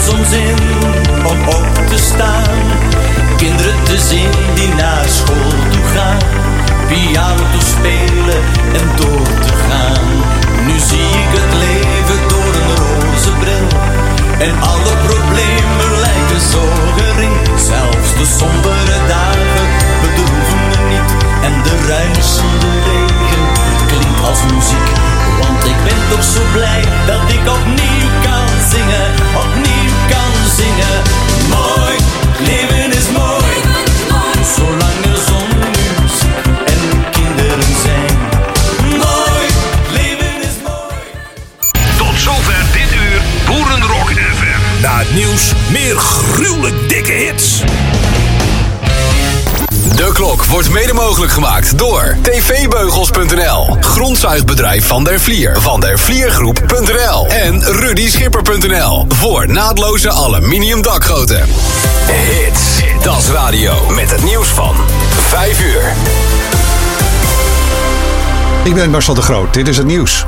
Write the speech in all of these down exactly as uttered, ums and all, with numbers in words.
soms in om op te staan. Kinderen te zien die naar school toe gaan, piano te spelen en door te gaan. Nu zie ik het leven door een roze bril en alle problemen lijken zo gering. Zelfs de sombere dagen bedroeven me niet en de ruisende regen klinkt als muziek. Want ik ben toch zo blij dat ik opnieuw kan zingen, opnieuw kan zingen. Mooi, leven is mooi, zolang er zon is en kinderen zijn. Mooi, leven is mooi. Tot zover dit uur Boerenrock F M. Na het nieuws meer gruwelijk dikke hits. De klok wordt mede mogelijk gemaakt door T V Beugels punt n l, grondzuigbedrijf Van der Vlier, Van der Vliergroep punt n l en Rudy Schipper punt n l voor naadloze aluminium dakgoten. Hits, dat is radio met het nieuws van vijf uur. Ik ben Marcel de Groot, dit is het nieuws.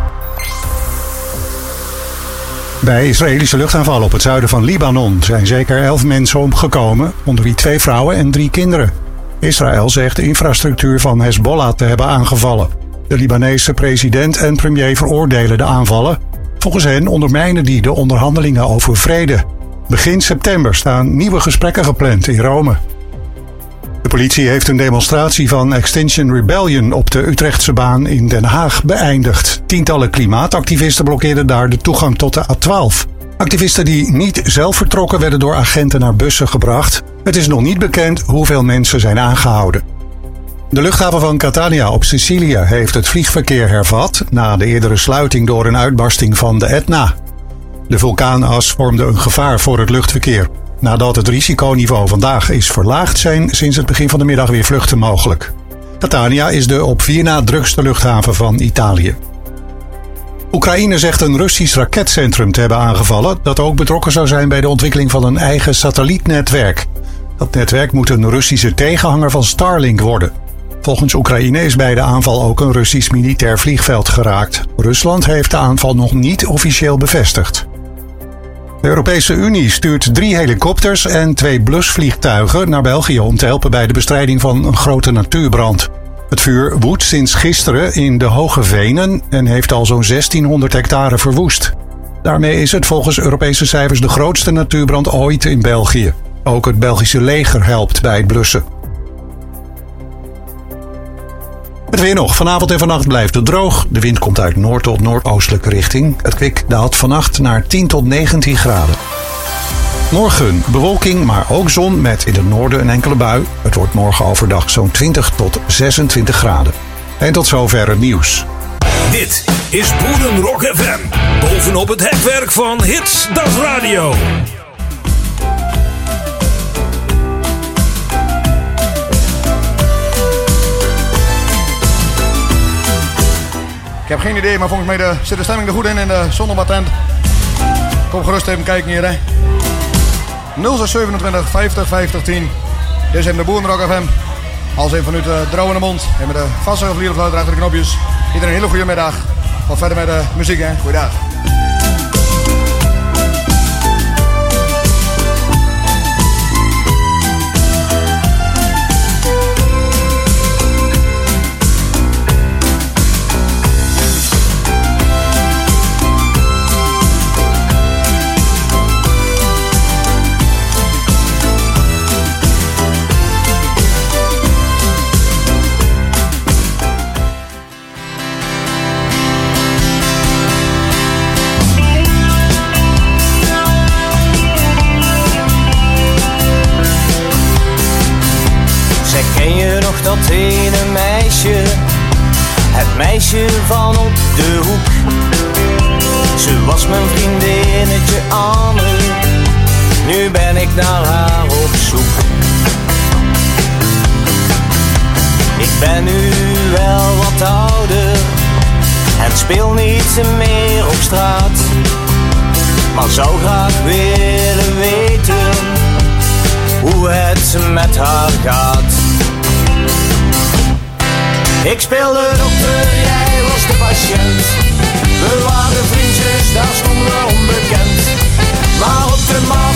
Bij Israëlische luchtaanvallen op het zuiden van Libanon zijn zeker elf mensen omgekomen, onder wie twee vrouwen en drie kinderen. Israël zegt de infrastructuur van Hezbollah te hebben aangevallen. De Libanese president en premier veroordelen de aanvallen. Volgens hen ondermijnen die de onderhandelingen over vrede. Begin september staan nieuwe gesprekken gepland in Rome. De politie heeft een demonstratie van Extinction Rebellion op de Utrechtse baan in Den Haag beëindigd. Tientallen klimaatactivisten blokkeerden daar de toegang tot de A twaalf. Activisten die niet zelf vertrokken werden door agenten naar bussen gebracht. Het is nog niet bekend hoeveel mensen zijn aangehouden. De luchthaven van Catania op Sicilië heeft het vliegverkeer hervat na de eerdere sluiting door een uitbarsting van de Etna. De vulkaanas vormde een gevaar voor het luchtverkeer. Nadat het risiconiveau vandaag is verlaagd, zijn sinds het begin van de middag weer vluchten mogelijk. Catania is de op vier na drukste luchthaven van Italië. Oekraïne zegt een Russisch raketcentrum te hebben aangevallen dat ook betrokken zou zijn bij de ontwikkeling van een eigen satellietnetwerk. Dat netwerk moet een Russische tegenhanger van Starlink worden. Volgens Oekraïne is bij de aanval ook een Russisch militair vliegveld geraakt. Rusland heeft de aanval nog niet officieel bevestigd. De Europese Unie stuurt drie helikopters en twee blusvliegtuigen naar België om te helpen bij de bestrijding van een grote natuurbrand. Het vuur woedt sinds gisteren in de Hoge Venen en heeft al zo'n zestienhonderd hectare verwoest. Daarmee is het volgens Europese cijfers de grootste natuurbrand ooit in België. Ook het Belgische leger helpt bij het blussen. Het weer nog. Vanavond en vannacht blijft het droog. De wind komt uit noord tot noordoostelijke richting. Het kwik daalt vannacht naar tien tot negentien graden. Morgen bewolking, maar ook zon met in het noorden een enkele bui. Het wordt morgen overdag zo'n twintig tot zesentwintig graden. En tot zover het nieuws. Dit is Boerenrock F M. Bovenop het hekwerk van Hits, dat is radio. Ik heb geen idee, maar volgens mij de, zit de stemming er goed in in de zonnebatent. Kom gerust even kijken hier, hè. nul zes zevenentwintig vijftig vijftig tien. Dit is even de Boerenrock F M. Als even vanuit de drouwende mond. En met de vaste vlierenfluiter achter de knopjes. Iedereen een hele goede middag. Wat verder met de muziek, hè. Goeiedag. Dat ene meisje, het meisje van op de hoek. Ze was mijn vriendinnetje Anne, nu ben ik naar haar op zoek. Ik ben nu wel wat ouder en speel niet meer op straat, maar zou graag willen weten hoe het met haar gaat. Ik speelde dokter, jij was de patiënt. We waren vriendjes, daar stonden we onbekend. Maar op de maat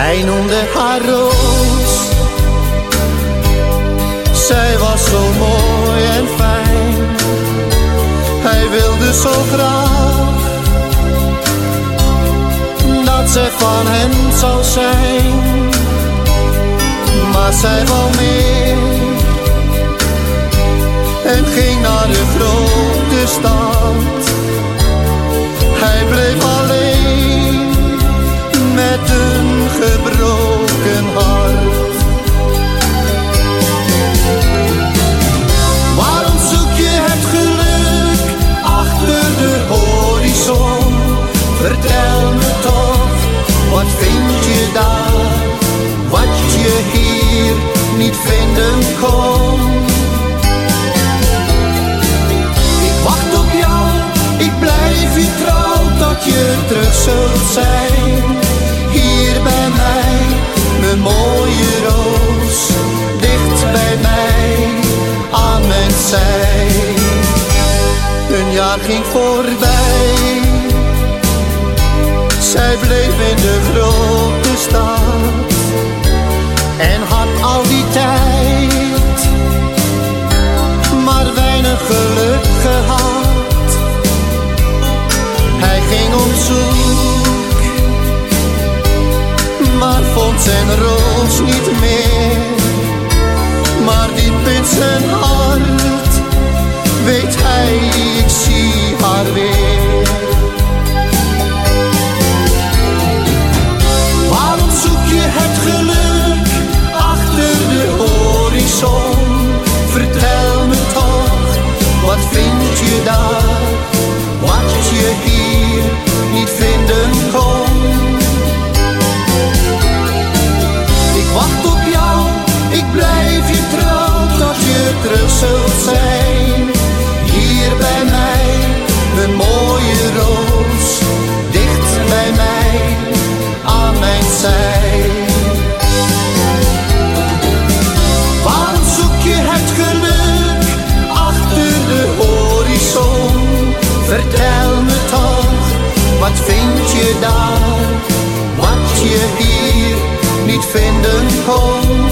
Hij noemde haar Roos. Zij was zo mooi en fijn. Hij wilde zo graag dat zij van hem zou zijn. Maar zij wou meer en ging naar de grote stad. Hij bleef alleen met een gebroken hart. Waarom zoek je het geluk achter de horizon? Vertel me toch, wat vind je daar, wat je hier niet vinden kon? Ik wacht op jou, ik blijf je trouw tot je terug zult zijn. Hier bij mij, mijn mooie roos, dicht bij mij, aan mijn zij. Een jaar ging voorbij, zij bleef in de grote stad en had al die tijd, maar weinig geluk gehad. Hij ging op zoek, maar vond zijn roos niet meer. Maar diep in zijn hart weet hij, ik zie haar weer. Waarom zoek je het geluk achter de horizon? Vertel me toch, wat vind je daar, wat je hier niet vinden kon? Ik wacht op jou, ik blijf je trouw tot je terug zult zijn. Hier bij mij, mijn mooie roos, dicht bij mij, aan mijn zij. Waarom zoek je het geluk achter de horizon? Vertel me toch, wat vind je daar, wat je hier niet vinden kon?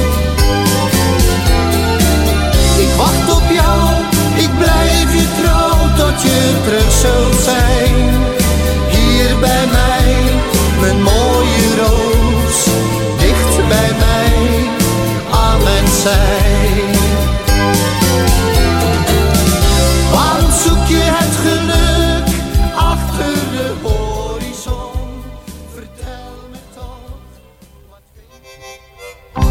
Ik wacht op jou, ik blijf je trouw tot je terug zult zijn. Hier bij mij, mijn mooie roos, dicht bij mij, aan mijn zij. Waarom zoek je het geluk achter de horizon? Vertel me toch, wat vind je?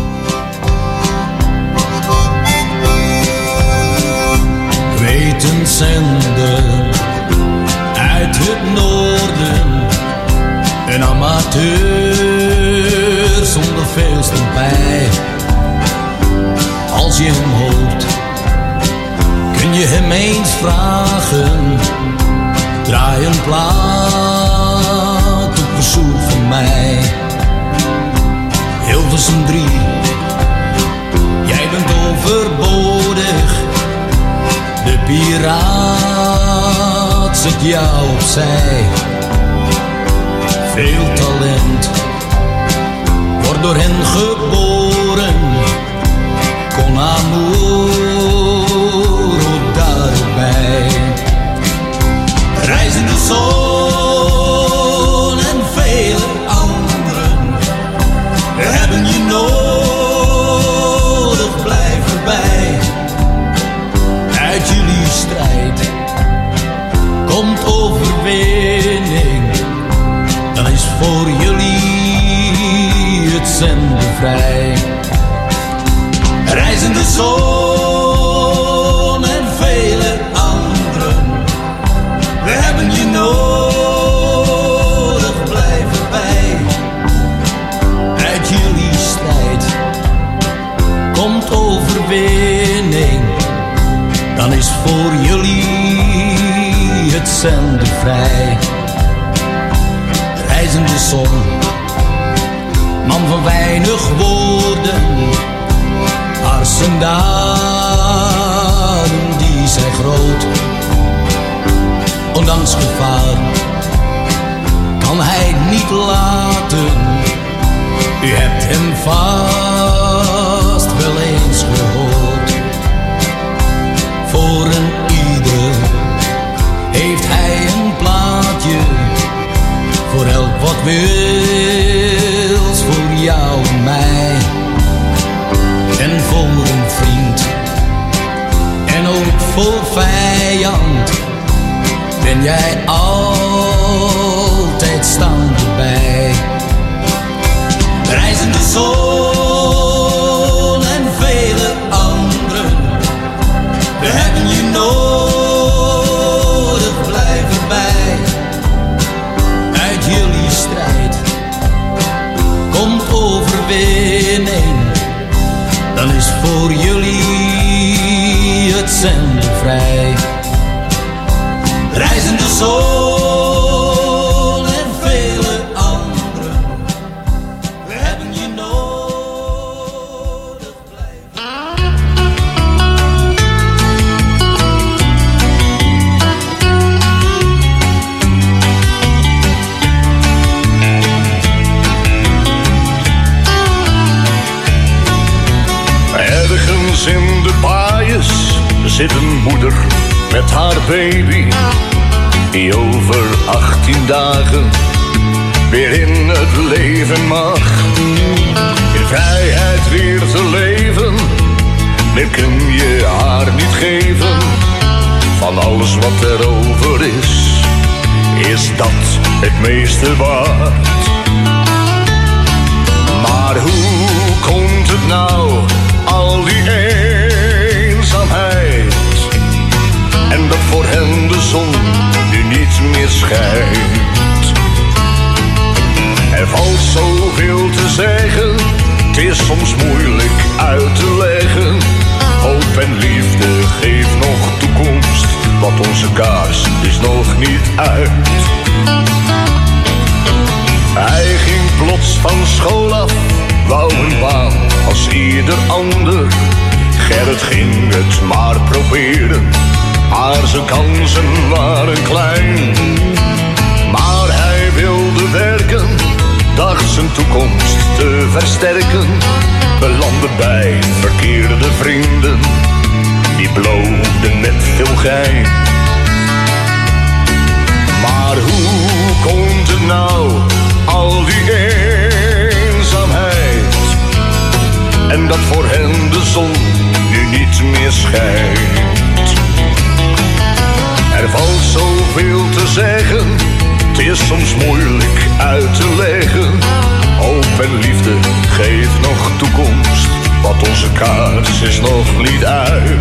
Weten zender uit het noorden, een amateur zonder veel stampij. Als je hem hoort, kun je hem eens vragen. Draai een plaat op verzoek van mij. Hilversum drie, jij bent overbodig. De piraat zet jou opzij. Veel talent wordt door hen geboren. Con amour hoort daarbij. Reizende zon en vele anderen hebben je nodig, blijf erbij. Uit jullie strijd komt overwinning, dan is voor jullie het zenden vrij. Reizende zon en vele anderen, we hebben je nodig, blijf erbij. Uit jullie strijd komt overwinning, dan is voor jullie het zenden vrij. Reizende zon, man van weinig woorden, maar zijn daden die zijn groot. Ondanks gevaar kan hij niet laten vast wel eens gehoord. Voor een ieder heeft hij een plaatje, voor elk wat wils, voor jou en mij. En voor een vriend, en ook voor vijand, ben jij altijd staande bij. Reizende zon en vele anderen, we hebben je nodig, blijf erbij. Uit jullie strijd komt overwinning, dan is voor jullie het zenden vrij. Reizende zon en vele anderen, we hebben je nodig, blijf. Ergens in de baaiers zit een moeder met haar baby, die over achttien dagen weer in het leven mag. In vrijheid weer te leven, meer kun je haar niet geven. Van alles wat er over is, is dat het meeste waard. Maar hoe komt het nou, al die eenzaamheid, en dat voor hen de zon nu niet meer schijnt? Er valt zoveel te zeggen, het is soms moeilijk uit te leggen. Hoop en liefde geeft nog toekomst, want onze kaars is nog niet uit. Hij ging plots van school af, wou een baan als ieder ander. Gerrit ging het maar proberen, maar zijn kansen waren klein. Maar hij wilde werken, dacht zijn toekomst te versterken. Belandde bij verkeerde vrienden, die beloofden met veel gein. Maar hoe komt het nou, al die eenzaamheid, en dat voor hen de zon nu niet meer schijnt? Er valt zoveel te zeggen, het is soms moeilijk uit te leggen. Hoop en liefde geeft nog toekomst, want onze kaars is nog niet uit.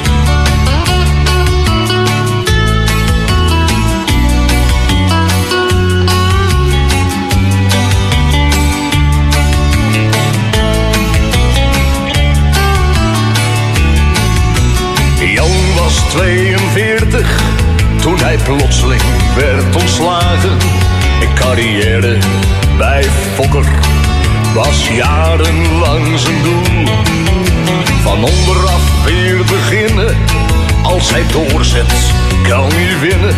Jan was tweeënveertig toen hij plotseling werd ontslagen. Een carrière bij Fokker was jarenlang zijn doel. Van onderaf weer beginnen, als hij doorzet kan hij winnen.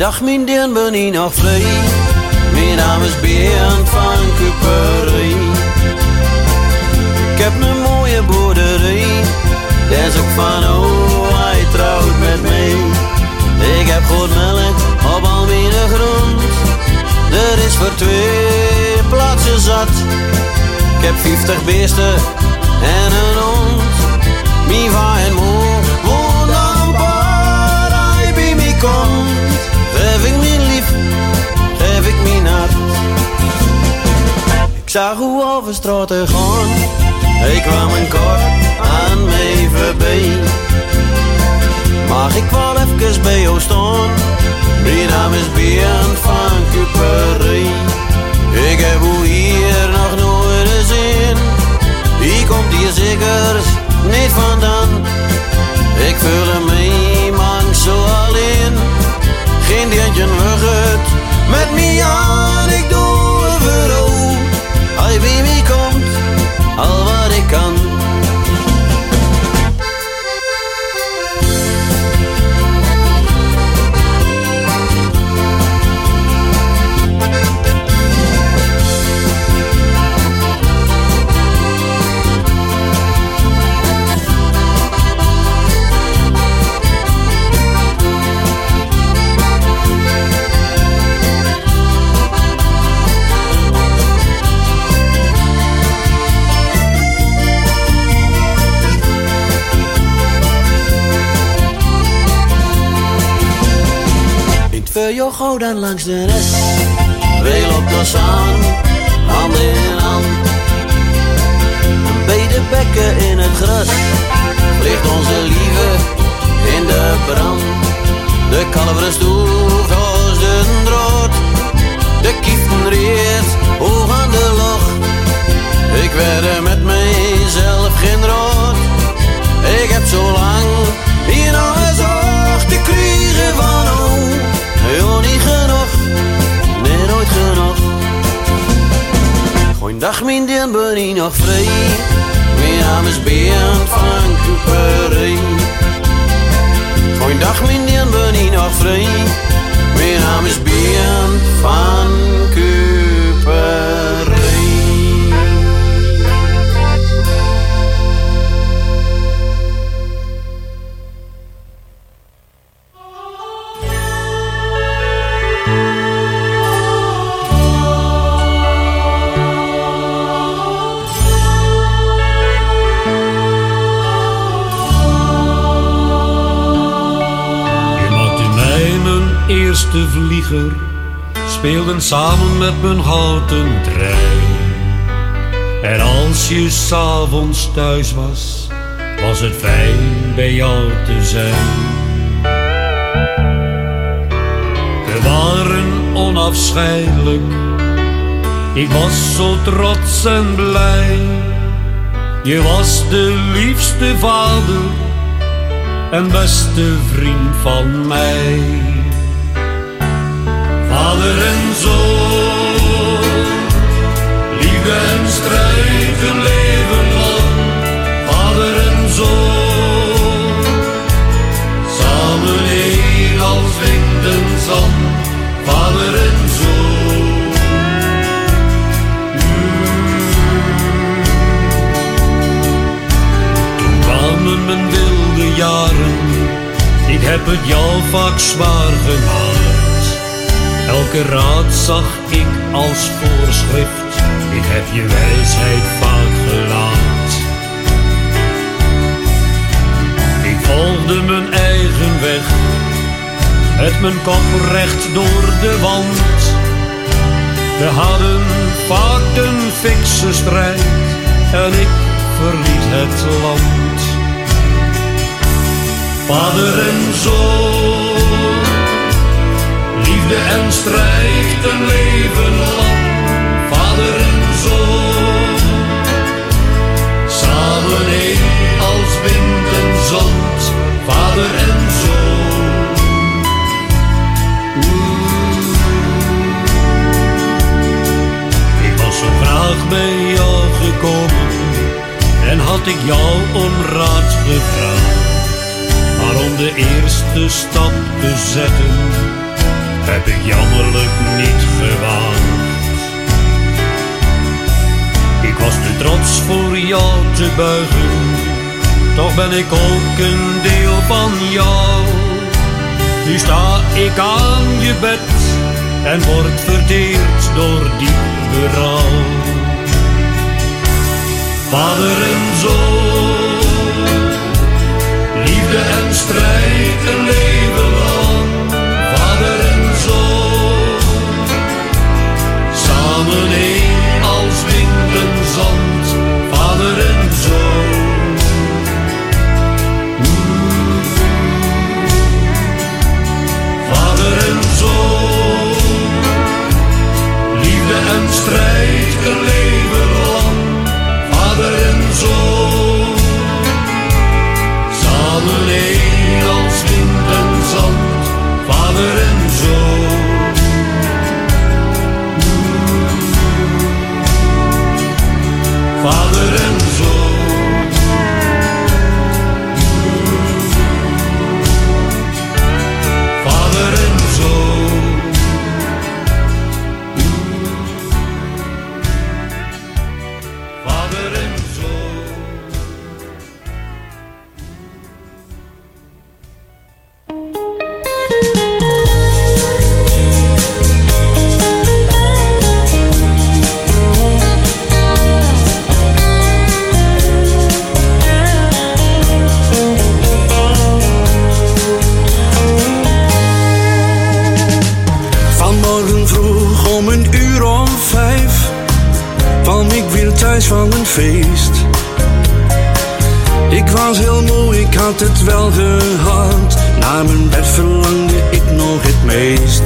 Goeiedag, mijn dien ben ik nog vrij. Mijn naam is Bernd van Kuperij. Ik heb een mooie boerderij. Daar is ook van, oh, hij trouwt met mij. Ik heb goed melk op al mijn grond. Er is voor twee plaatsen zat. Ik heb vijftig beesten en een hond. Mijn va en moe woont aan paar. Hij bij mij komt. Geef ik mijn lief, geef ik mijn hart. Ik zag hoe over straten gaan. Ik kwam een kort aan mij voorbij. Mag ik wel even bij jou staan? Mijn naam is Bernd van Kuperij. Ik heb hoe hier nog nooit gezien. Hier komt hier zeker niet vandaan. Ik voel me man zo alleen. Geen dientje wegget met mij aan. Ik doe overal. Hij bij mij komt, al wat ik kan. Voor jou gauw dan langs de rest. Wij lopen ons aan, hand in hand. Bij de bekken in het gras ligt onze lieve in de brand. De kalveren stoeft als de drood. De kiefen reert hoog aan de log. Ik werd er met mijzelf geen rood. Ik heb zo lang hier nog gezocht te krijgen van oh. Jo, niet genoeg, nee nooit genoeg. Goeiedag, mijn dien ben ik nog vrij. Mijn naam is Bernd van Kuperij. Goeiedag, mijn dien ben ik nog vrij. Mijn naam is Bernd van Kuperij. Eerste vlieger speelden samen met mijn houten trein. En als je 's avonds thuis was, was het fijn bij jou te zijn. We waren onafscheidelijk, ik was zo trots en blij. Je was de liefste vader en beste vriend van mij. Vader en zoon, liefde en strijd een leven lang. Vader en zoon, samen één als wind en zand. Vader en zoon. Mm. Toen kwamen mijn wilde jaren, ik heb het jou vaak zwaar gemaakt. Elke raad zag ik als voorschrift, ik heb je wijsheid vaak gelaat. Ik volgde mijn eigen weg, met mijn kop recht door de wand. We hadden vaak een fikse strijd en ik verliet het land. Vader en zoon, liefde en strijd een leven lang. Vader en zoon, samen één als wind en zand. Vader en zoon. Mm. Ik was zo graag bij jou gekomen en had ik jou om raad gevraagd. Maar om de eerste stap te zetten heb ik jammerlijk niet gewaagd. Ik was te trots voor jou te buigen, toch ben ik ook een deel van jou. Nu sta ik aan je bed en word verteerd door diep berouw. Vader en zoon, liefde en strijd een leven lang. Vader en zoon, samen één als wind en zand. Vader en zoon. Mm. Vader en zoon, liefde en strijd een leven lang. Vader en zoon, samen één als wind en zand. Vader en zoon. Mm. Vader en zoon. Mm. Vader en zoon. Mm. Vader en zoon. Vanmorgen vroeg om een uur of vijf kwam ik weer thuis van een feest. Ik was heel moe, ik had het wel gehad. Naar mijn bed verlangde ik nog het meest.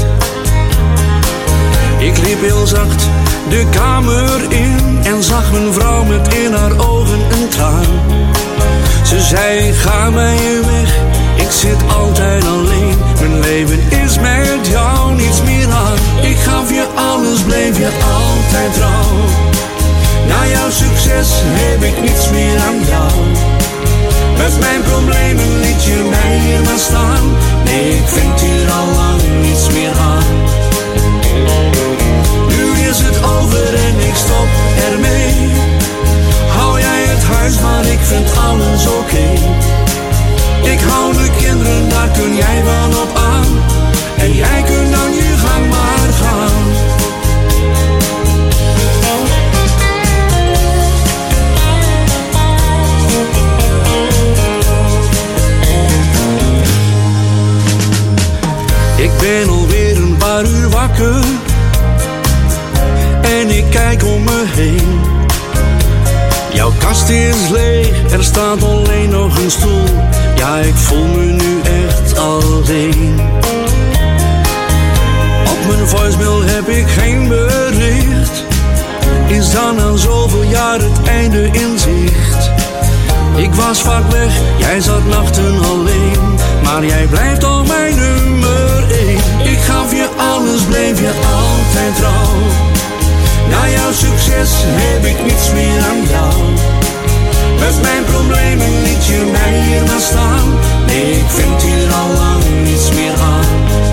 Ik liep heel zacht de kamer in en zag mijn vrouw met in haar ogen een traan. Ze zei, ga bij je weg, ik zit altijd alleen. Mijn leven is met jou niets meer aan. Ik gaf je alles, bleef je altijd trouw. Na jouw succes heb ik niets meer aan jou. Met mijn problemen liet je mij hier maar staan. Nee, ik vind hier al lang niets meer aan. Nu is het over en ik stop ermee. Hou jij het huis, maar ik vind alles oké. Okay. Ik hou de kinderen, daar kun jij wel op aan. En jij kunt dan je gang maar gaan. Ik ben alweer een paar uur wakker en ik kijk om me heen. Jouw kast is leeg, er staat alleen nog een stoel. Ja, ik voel me nu echt alleen. Op mijn voicemail heb ik geen bericht. Is dan na zoveel jaar het einde in zicht? Ik was vaak weg, jij zat nachten alleen. Maar jij blijft al mijn nummer één. Ik gaf je alles, bleef je altijd trouw. Na jouw succes heb ik niets meer aan jou. Met mijn problemen liet je mij hier maar staan. Nee, ik vind hier al lang niets meer aan.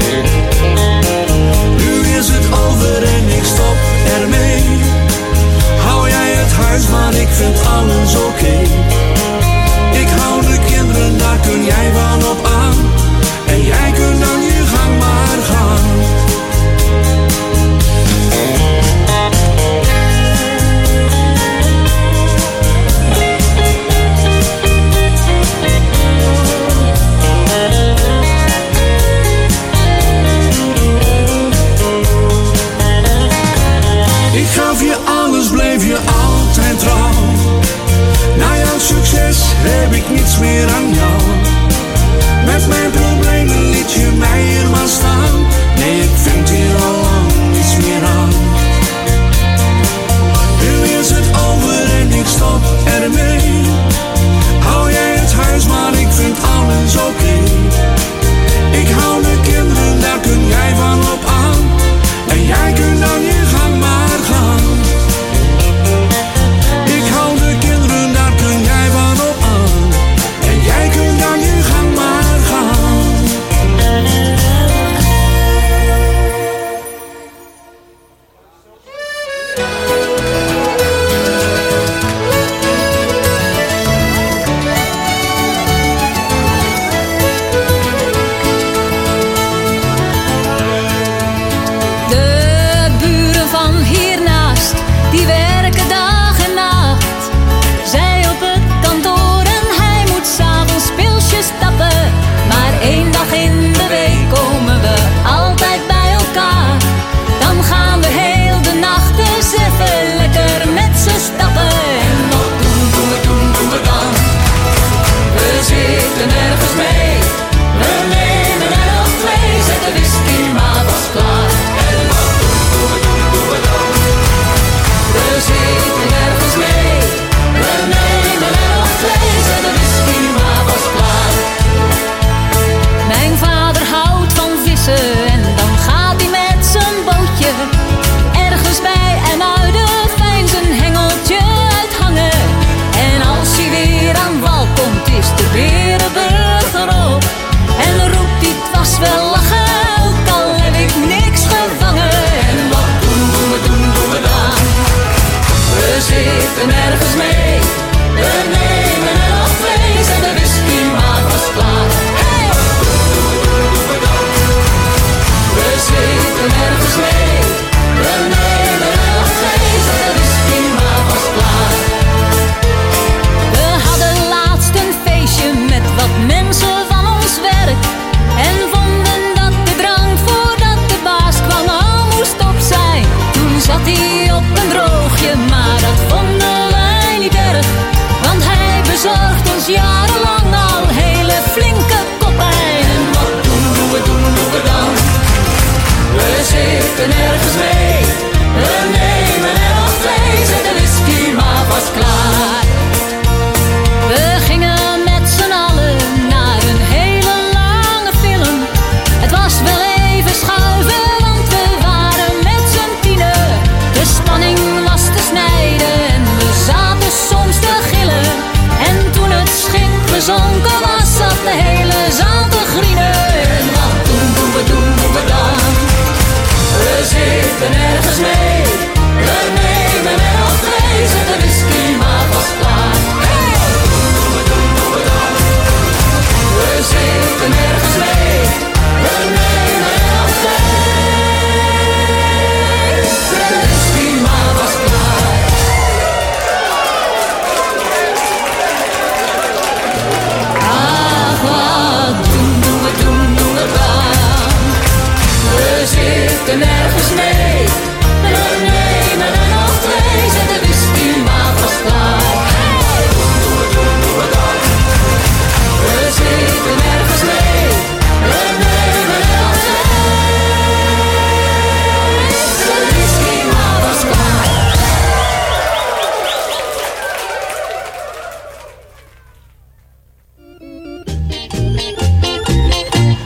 Nu is het over en ik stop ermee. Hou jij het huis, maar ik vind alles oké. Okay. Ik hou de kinderen, daar kun jij wel op aan. En jij kunt dan je gang maar gaan. Ik gaf je alles, bleef je altijd trouw. Na jouw succes heb ik niets meer aan jou.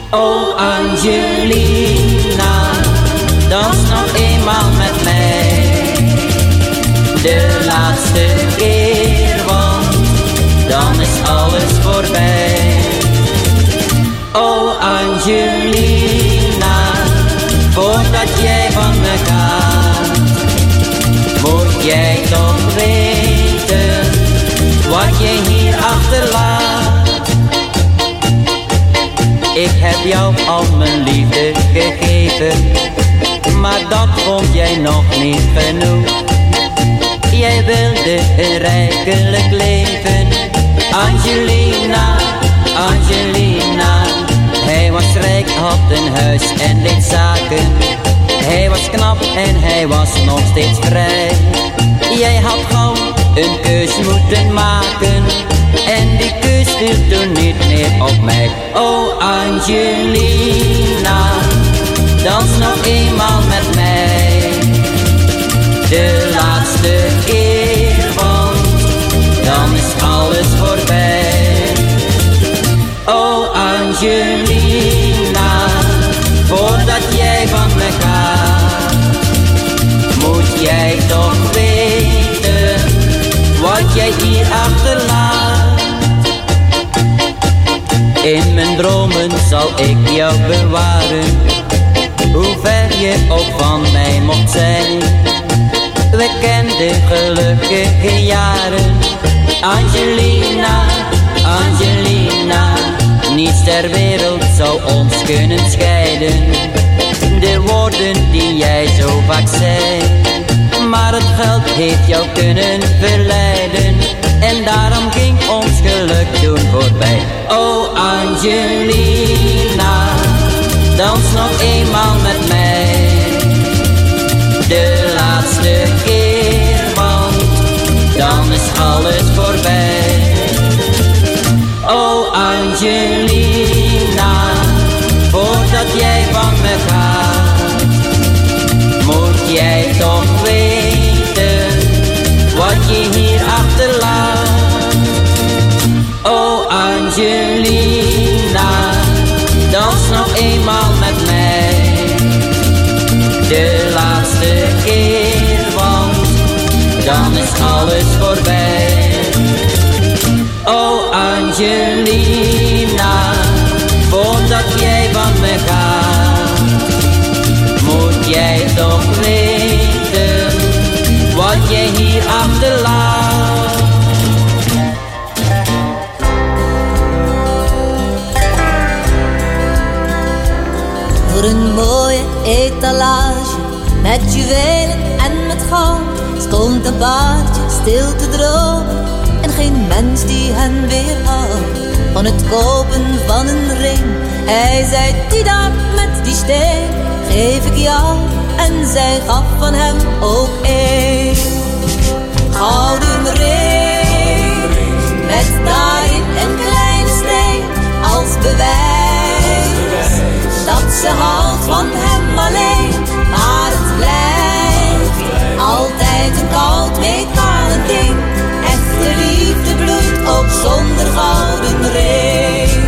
Oh Angelina, dans nog eenmaal met mij. De laatste keer, want dan is alles voorbij. Oh Angelina, voordat jij van me gaat, moet jij toch weten wat je hier achterlaat. Ik heb jou al mijn liefde gegeven, maar dat vond jij nog niet genoeg. Jij wilde een rijkelijk leven. Angelina, Angelina. Hij was rijk, had een huis en deed zaken. Hij was knap en hij was nog steeds vrij. Jij had gauw een keus moeten maken, en die keus viel toen niet meer op mij. Oh Angelina, dans nog eenmaal met mij. De laatste keer, want dan is alles voorbij. Oh Angelina, voordat jij van me gaat, moet jij toch weten wat jij hier achterlaat. In mijn dromen zal ik jou bewaren, hoe ver je ook van mij mocht zijn. We kenden gelukkige jaren. Angelina, Angelina, niets ter wereld zou ons kunnen scheiden. De woorden die jij zo vaak zei, maar het geld heeft jou kunnen verleiden, en daarom ging ons geluk toen voorbij. Oh Angelina, dans nog eenmaal met mij. De laatste keer, want dan is alles voorbij. Oh Angelina, voordat jij van me gaat, moet jij toch weten wat je hier achterlaat. Oh Angelina, dans nog eenmaal met mij. De laatste keer, want dan is alles voorbij. Oh Angelina, voordat jij van me gaat, moet jij toch weten wat jij hier achterlaat. Voor een mooie etalage met juwelen en met goud stond een paardje stil te dromen, en geen mens die hen weerhoudt van het kopen van een ring. Hij zei, die daar met die steen geef ik jou, en zij gaf van hem ook een gouden ring, met daarin een kleine steen als bewijs dat ze houdt van hem alleen. Maar het blijft altijd een koud metalen ding. Echte liefde bloeit ook zonder gouden ring.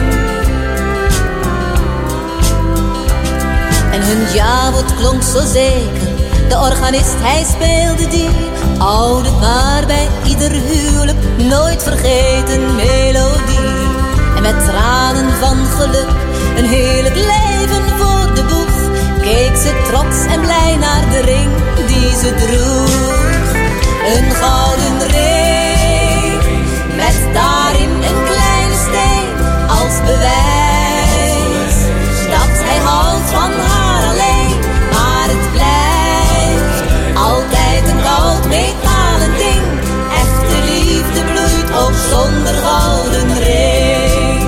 En hun jawoord klonk zo zeker. De organist, hij speelde die oude, maar bij ieder huwelijk nooit vergeten melodie. En met tranen van geluk, een heerlijk leven voor de boeg, keek ze trots en blij naar de ring die ze droeg. Een gouden ring, met daarin een kleine steen als bewijs dat hij houdt van haar alleen. Maar het blijft altijd een koud metalen ding. Echte liefde bloeit ook zonder gouden ring.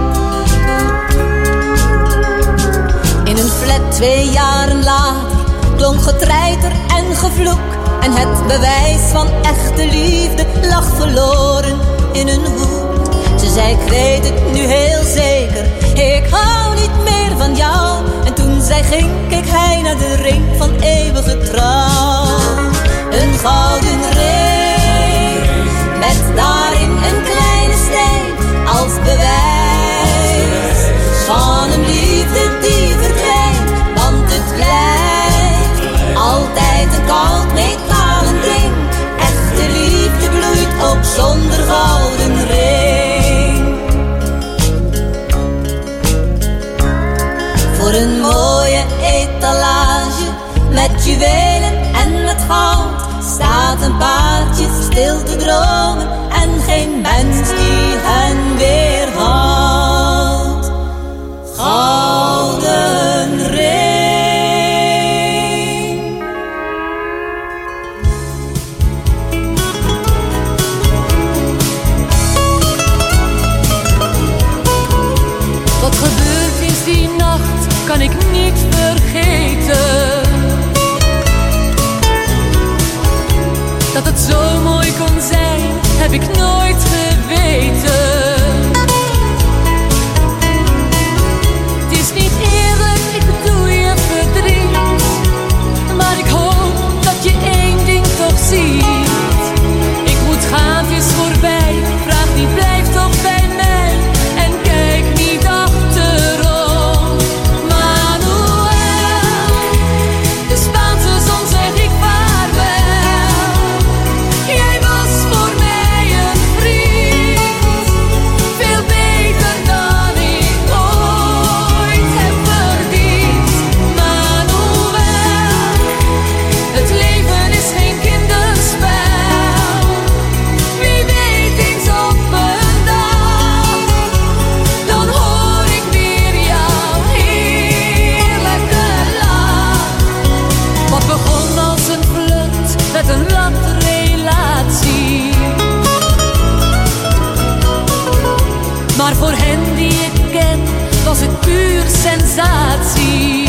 In een flat twee jaren later klonk getreiter en gevloek, en het bewijs van echte liefde lag verloren in een hoek. Ze zei, ik weet het nu heel zeker, ik hou niet meer van jou. En toen zij ging, keek hij naar de ring van eeuwige trouw. Een gouden ring, met daarin een kleine steen als bewijs van een liefde juwelen en met goud staat een paardje stil te dromen en geen mens die hen weerhoudt. Gouden ring. Wat gebeurd is die nacht kan ik niet vergeten. Dat het zo mooi kon zijn, heb ik nooit geweten. Het is niet eerlijk, ik doe je verdriet. Maar ik hoop dat je één ding toch ziet. Ik moet gaan, het is voorbij. Vraag niet, blijf toch bij mij. En kijk niet achterom. Manuel, de Spaanse zon zeg ik vaarwel. Jij was voor mij een vriend, veel beter dan ik ooit heb verdiend. Manuel, het leven is geen kinderspel. Wie weet eens op een dag, dan hoor ik weer jouw heerlijke lach. Wat begon als een flirt met een latrelatie, maar voor hen die ik ken was het puur sensatie.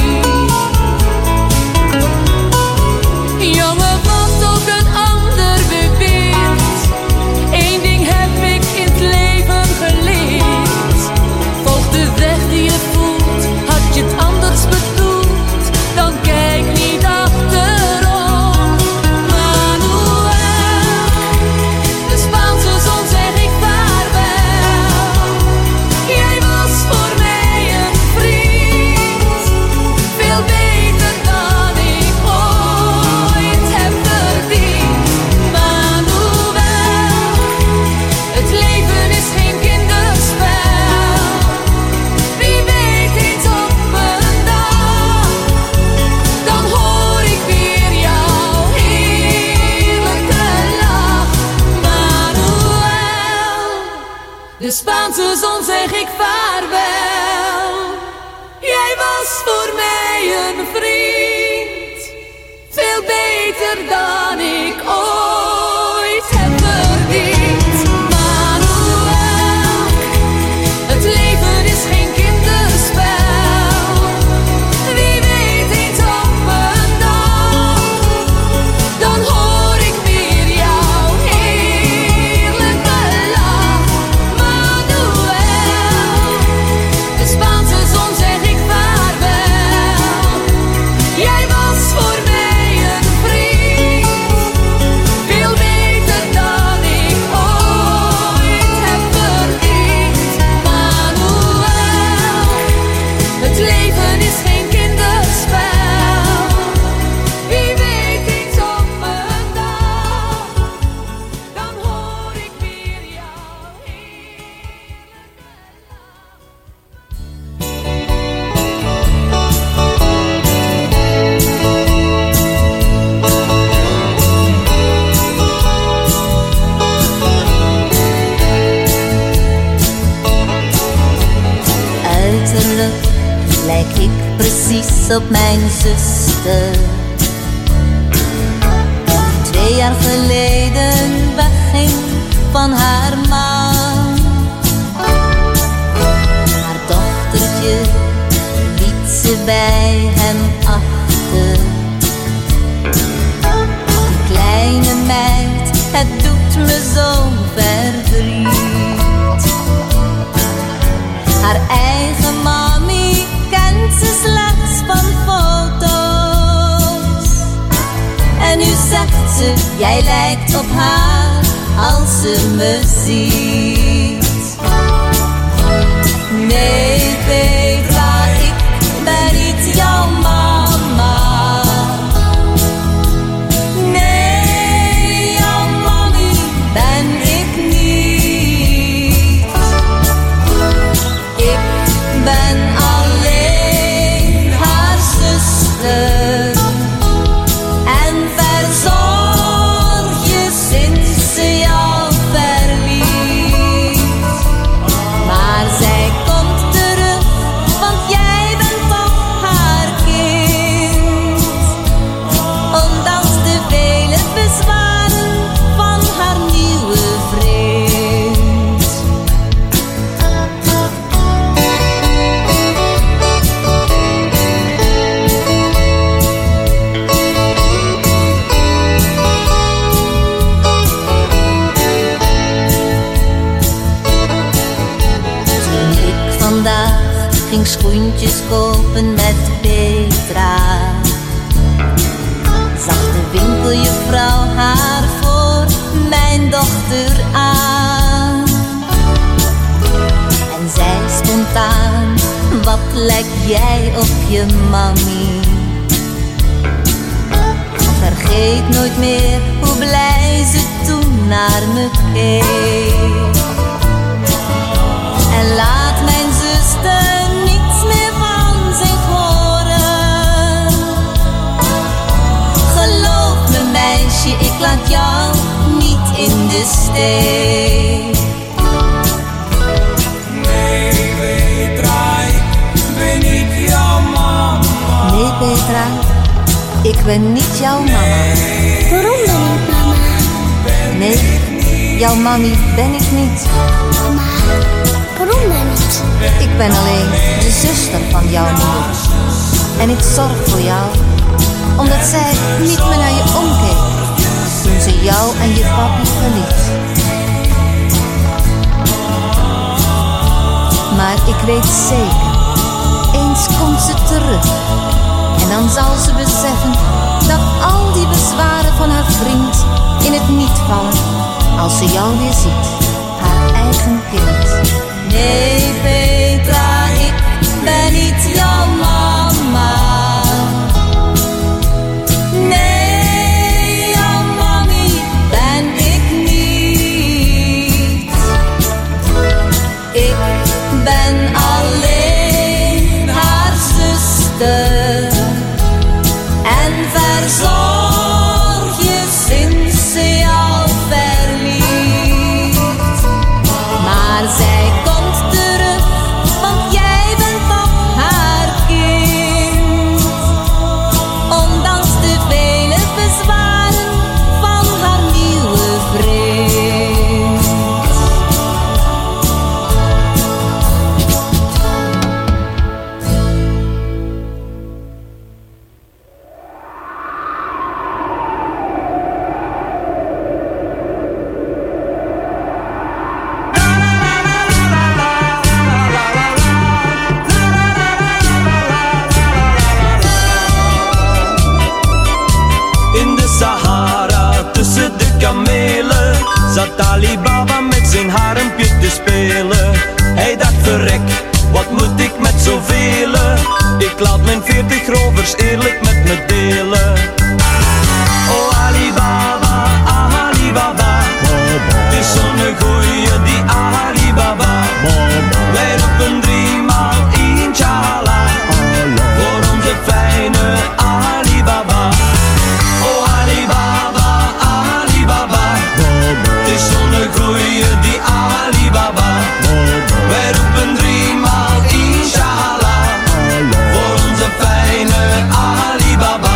Jongen, wat ook een ander beweert, één ding heb ik in het leven geleerd. Volg de weg die je voelt, had je het anders bedoeld, dan kijk niet achterom. Manuel, de Spaanse zon zeg ik vaarwel. Jij was voor mij een vriend, veel beter dan ik ooit heb verdiend. Manuel, het leven is geen kinderspel. Wie weet eens op een dag, dan hoor ik weer jouw heerlijke lach. Manuel, de Spaanse zon zeg ik vaarwel. Jij was voor mij een vriend, veel beter dan ik ooit heb verdiend. Manuel, het leven is geen kinderspel. Wie weet eens op een dag, dan hoor ik weer jouw heerlijke lach. Manuel, de Spaanse zon zeg ik vaarwel. Jij was voor mij een vriend, veel beter dan ik ooit heb verdiend. Manuel, het leven is geen kinderspel. Wie weet eens op een dag, dan hoor ik weer jouw heerlijke Uiterlijk lijk ik precies op mijn zuster. Twee jaar geleden wegging van haar man. Haar dochtertje liet ze bij hem achter. Een kleine meid, het doet me zo verdriet. Haar eigen mami kent ze slechts van foto's. En nu zegt ze, jij lijkt op haar als ze me ziet. Nee, Petra, ik ben niet jouw mama. Nee, jouw mami ben ik niet. Ik ben alleen haar zuster. schoentjes kopen met Petra. Zag de winkeljuffrouw haar voor mijn dochter aan. En zei spontaan, wat lijk jij op je mami. Vergeet nooit meer hoe blij ze toen naar me keek. En laat mijn zuster niets meer van zich horen. Geloof me meisje, ik laat jou niet in de steek. Nee Petra, ik ben niet jouw mama. Nee Petra, ik ben niet jouw mama. Waarom dan niet mama? Nee, jouw mami ben ik niet. Mama, waarom dan niet? Ik ben alleen de zuster van jouw moeder. En ik zorg voor jou, omdat zij niet meer naar je omkeek toen ze jou en je papi verliet. Maar ik weet zeker, eens komt ze terug. En dan zal ze beseffen dat al die bezwaren van haar vriend in het niet vallen als ze jou weer ziet, haar eigen kind. Nee Petra, ik ben niet jouw mama. Nee, jouw mami ben ik niet. Ik ben alleen haar zuster. En verzorg je sinds ze jou verliet. Maar zij komt terug, want jij bent toch haar kind. Ondanks de vele bezwaren van haar nieuwe vriend. In de Sahara, tussen de kamelen, zat Ali Baba met zijn harempje te spelen. Hij dacht verrek, wat moet ik met zoveel? Ik laat mijn veertig rovers eerlijk met me delen. Oh Ali Baba, Ali Baba, het is zo'n goeie die Ali Baba. Wij roepen driemaal inshallah, voor onze fijne Ali Baba. Oh Ali Baba, Ali Baba, het is zo'n goeie die Ali Baba. Wij roepen driemaal inshallah, voor onze fijne Ali Baba.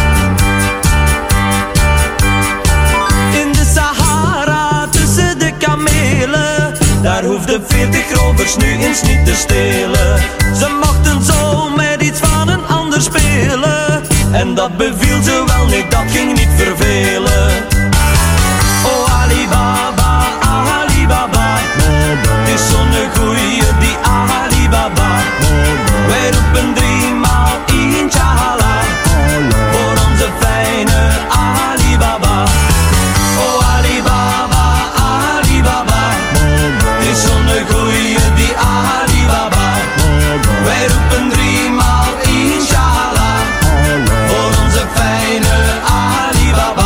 In de Sahara, tussen de kamelen, daar hoefden veertig rovers nu eens niet te stelen. Ze mochten zo met iets van een ander spelen, en dat beviel ze wel, nee dat ging niet vervelen. Oh Ali Baba, Ali Baba, het is zo'n goeie die Ali Baba. Wij roepen driemaal inshallah, voor onze fijne Ali Baba. Oh Ali Baba, Ali Baba, het is zo'n goeie die Ali Baba. Wij roepen driemaal inshallah, voor onze fijne Ali Baba.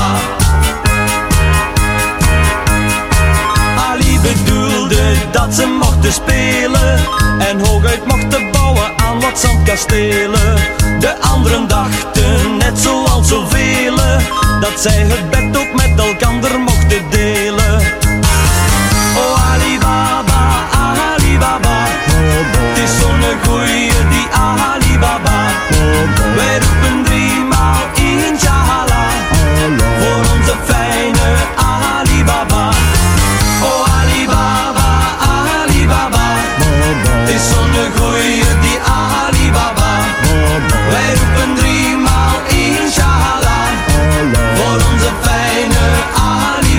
Ali bedoelde dat ze mochten spelen en hooguit mochten bouwen aan wat zandkastelen. De anderen dachten, net zoals zoveel, dat zij het bed ook met elkander mochten delen. Oh Ali Baba, Ali Baba, het is zo'n goeie die Ali Baba. Wij roepen driemaal inshallah, voor onze fijne Ali Baba. Oh Ali Baba, Ali Baba, het is zo'n goeie die Ali Baba. Wij roepen driemaal inshallah, voor onze fijne Ali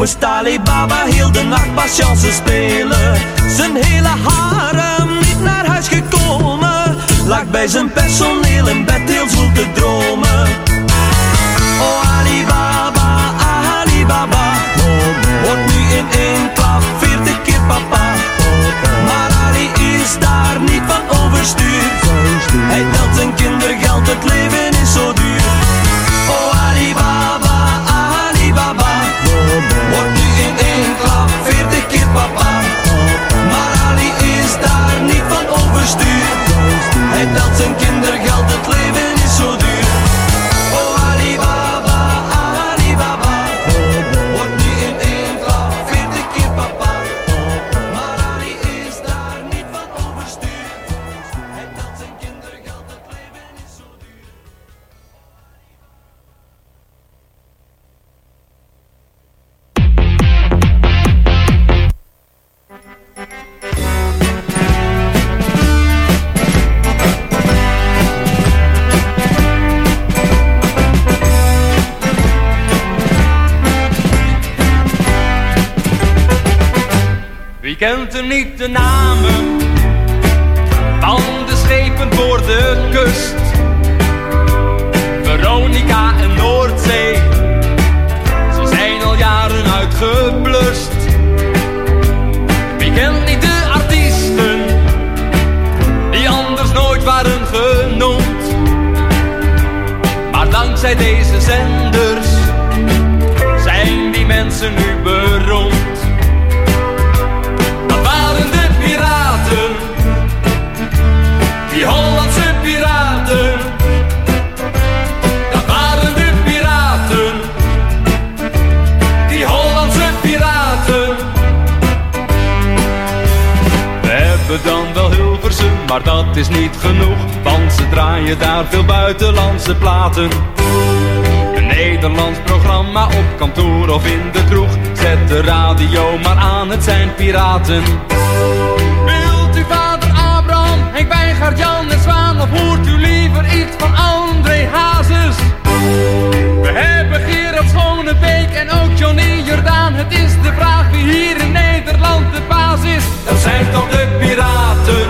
moest Alibaba heel de nacht patience spelen. Zijn hele harem niet naar huis gekomen, lag bij zijn personeel in bed heel zoel te dromen. Oh Alibaba, Alibaba, wordt nu in één klap veertig keer papa. Maar Ali is daar niet van overstuur. Hij telt zijn kindergeld, het leven is zo duur. Oh Alibaba, Alibaba, wordt nu in één klap veertig keer papa. Maar Ali is daar niet van overstuur. Hij telt zijn kindergeld, het leven is zo duur. Oh Alibaba, Alibaba, wordt nu in één klap veertig keer papa. Maar Ali is daar niet van overstuur. Hij telt zijn kindergeld, het leven is zo duur. Wie kent er niet de namen van de schepen voor de kust? Veronica en Noordzee, ze zijn al jaren uitgeblust. Wie kent niet de artiesten die anders nooit waren genoemd? Maar dankzij deze zenders zijn die mensen nu beroemd. Die Hollandse piraten, dat waren de piraten. Die Hollandse piraten. We hebben dan wel Hilversum, maar dat is niet genoeg, want ze draaien daar veel buitenlandse platen. Een Nederlands programma op kantoor of in de kroeg, zet de radio maar aan, het zijn piraten. Wilt u vader Abraham, Henk Wijngaard, Jan en Zwaan, of hoort u liever iets van André Hazes? We hebben Gerard Schonebeek en ook Johnny Jordaan. Het is de vraag wie hier in Nederland de baas is. Dat zijn toch de piraten,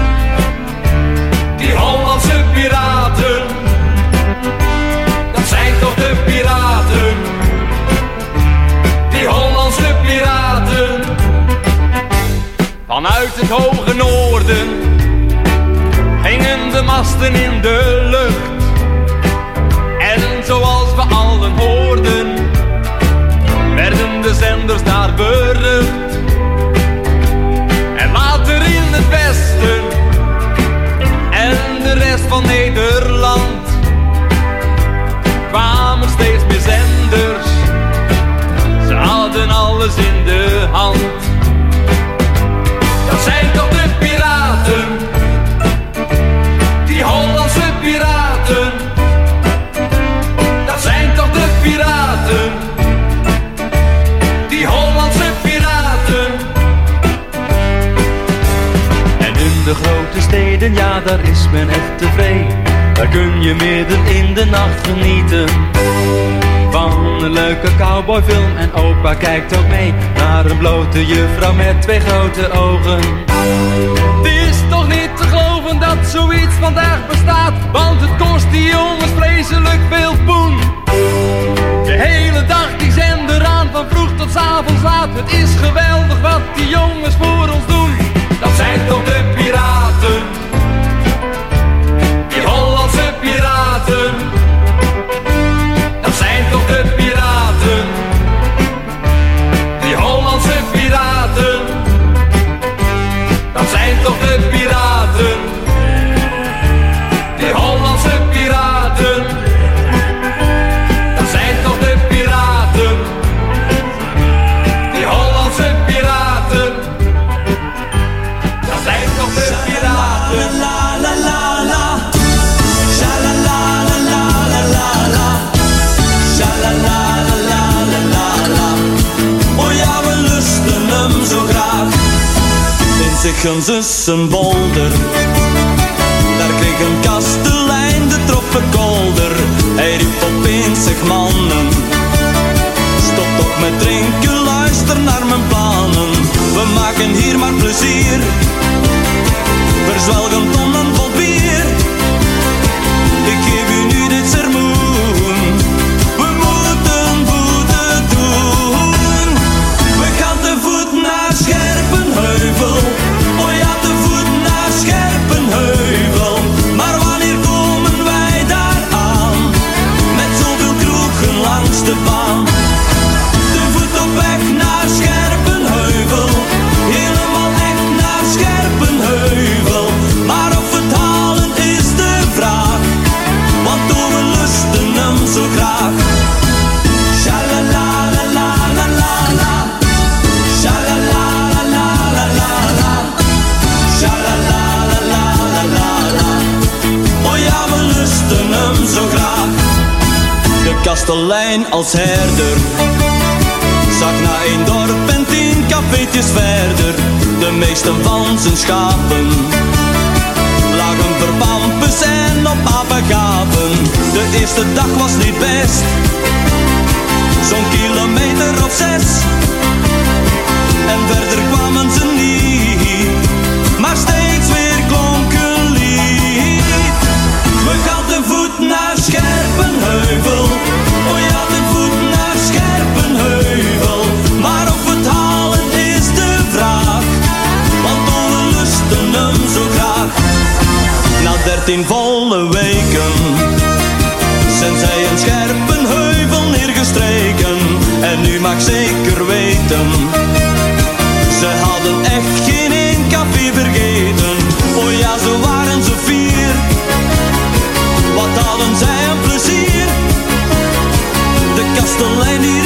die Hollandse piraten. Dat zijn toch de piraten, die Hollandse piraten. Vanuit het hoge noorden hingen de masten in de lucht. En zoals we allen hoorden, werden de zenders daar berucht. En later in het westen en de rest van Nederland kwamen steeds meer zenders. Ze hadden alles in de hand. Dat zijn toch de piraten, die Hollandse piraten. Dat zijn toch de piraten, die Hollandse piraten. En in de grote steden, ja daar is men echt tevreden. Daar kun je midden in de nacht genieten van een leuke cowboyfilm. En opa kijkt ook mee naar een blote juffrouw met twee grote ogen. Het is toch niet te geloven dat zoiets vandaag bestaat, want het kost die jongens vreselijk veel poen. De hele dag die zender aan, van vroeg tot 's avonds laat. Het is geweldig wat die jongens voor ons doen. Dat zijn toch de piraten, die Hollandse piraten. Dat zijn toch de piraten, die Hollandse piraten. Dat zijn toch de piraten, die Hollandse piraten. Dat zijn toch de piraten, die Hollandse piraten. Dat zijn toch de piraten. La la la la, sha la la la la la la, sha la la la la la la. Oh ja, we lusten hem zo graag. In zich een Zussenbolder, daar kreeg een kastelein de troffen kolder. Hij riep opeens, zeg mannen, stop Stop met drinken, luister naar mijn plannen. We maken hier maar plezier. Verzwelgen tonnen vol bier. Ik geef u nu dit sermoen. We moeten voeten doen. We gaan te voet naar Scherpenheuvel. Oh ja, te voet naar Scherpenheuvel. Maar wanneer komen wij daar aan? Met zoveel kroegen langs de baan. Te voet op weg naar Scherpenheuvel. Helemaal echt naar Scherpenheuvel. Maar of het halen is de vraag. Want we lusten hem zo graag. Shalalalalala. Shalalalalala. Shalalalalala. Oh ja, we lusten hem zo graag. De kastelein als herder zag na één dorp en tien cafeetjes verder de meesten van zijn schapen lagen verpampus en op apengapen. De eerste dag was niet best, zo'n kilometer of zes. En verder kwamen ze niet, maar steeds weer klonk een lied. We gaan te voet naar Scherpenheuvel. Oh ja, te voet naar Scherpenheuvel. Maar of het halen is de vraag, want we lusten hem zo graag. Na dertien volle weken zijn zij in Scherpenheuvel neergestreken. En nu mag zeker weten, ze hadden echt geen één café vergeten. Oh ja, zo waren ze vier. Wat hadden zij een plezier. De kastelein die